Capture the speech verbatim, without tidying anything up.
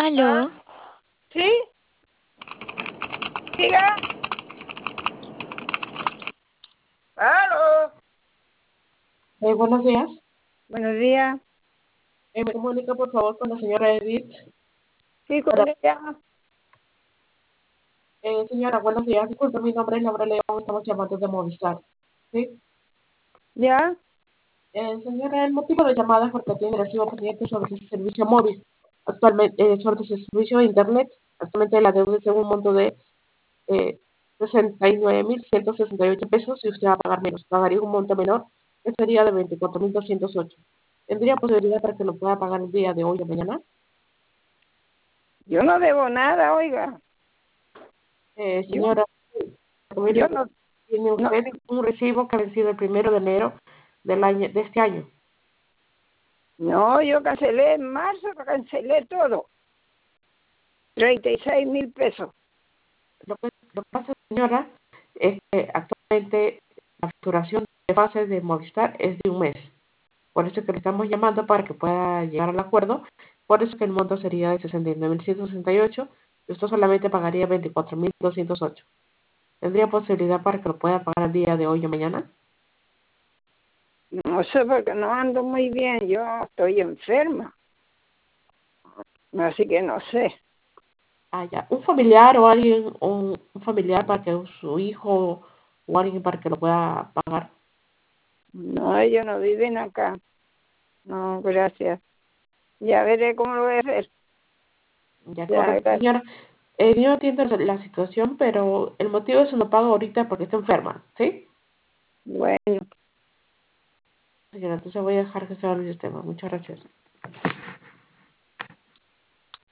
¿Aló? ¿Sí? Diga. ¿Aló? Eh, buenos días. Buenos días. Eh, me comunica por favor con la señora Edith. Sí, con Para- ella. Eh, señora, buenos días. Disculpe, mi nombre es Laura León. Estamos llamando de Movistar. ¿Sí? ¿Ya? Eh, señora, el motivo de llamada es porque tiene recibo pendiente sobre su servicio móvil. Actualmente, eh, sobre su servicio de Internet. Actualmente la deuda es de un monto de eh, sesenta y nueve mil ciento sesenta y ocho pesos y usted va a pagar menos. Pagaría un monto menor que sería de veinticuatro mil doscientos ocho. ¿Tendría posibilidad para que lo pueda pagar el día de hoy o mañana? Yo no debo nada, oiga. Eh, Yo, señora, yo no, tiene no, usted un recibo que ha vencido el primero de enero del año, de este año. no, yo cancelé en marzo, cancelé todo. Treinta y seis mil pesos. Lo que, lo que pasa, señora, es que actualmente la facturación de fases de Movistar es de un mes. Por eso es que le estamos llamando para que pueda llegar al acuerdo. Por eso que el monto sería de sesenta y nueve mil ciento sesenta y ocho y usted solamente pagaría veinticuatro mil doscientos ocho. ¿Tendría posibilidad para que lo pueda pagar el día de hoy o mañana? No sé porque no ando muy bien. Yo estoy enferma. Así que no sé. Ah, ya. Un familiar o alguien, un, un familiar para que su hijo o alguien para que lo pueda pagar. No, ellos no viven acá. No, gracias. Ya veré cómo lo voy a hacer. Ya, Ya, correcto. gracias. Señora, eh, yo entiendo la situación, pero el motivo de su no pago ahorita porque está enferma, ¿sí? Bueno. Señora, entonces voy a dejar que se hable el tema. Muchas gracias.